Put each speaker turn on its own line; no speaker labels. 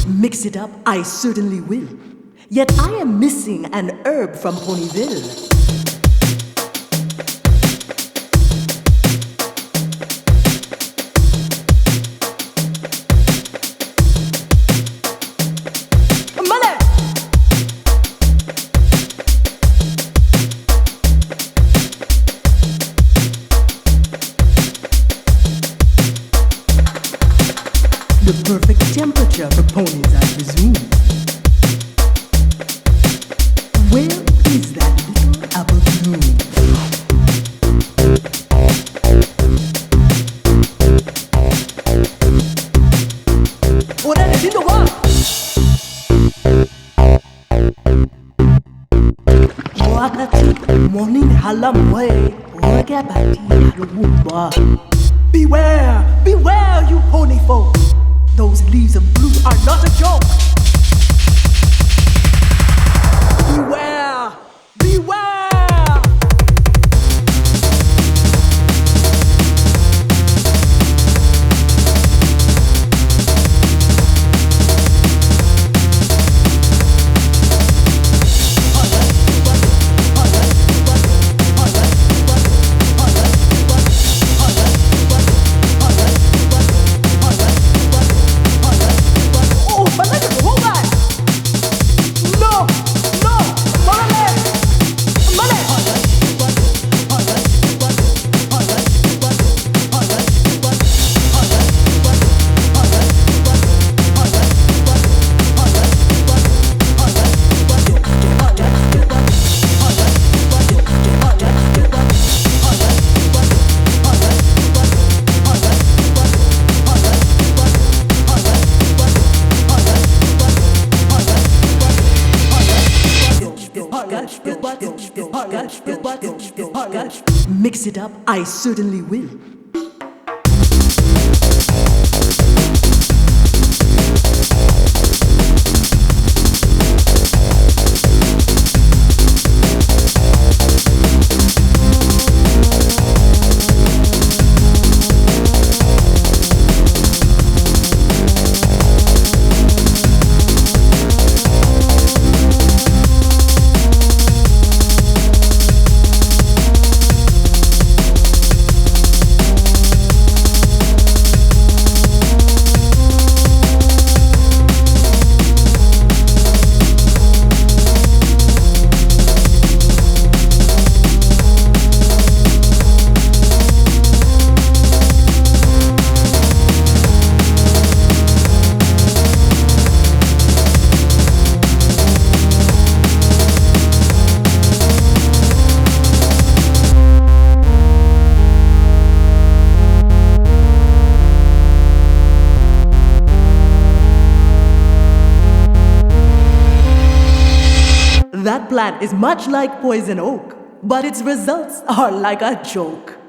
Mix it up, I certainly will. Yet I am missing an herb from Ponyville. The perfect temperature for ponies, I presume. Where is that little apple bloom? Oh, that is in the one. Wakati morning halam way, wagabati haluwa. Beware, beware, you pony folk. Those leaves of blue are not a joke. Beware! Beware! Mix it up, I certainly will. That plant is much like poison oak, but its results are like a joke.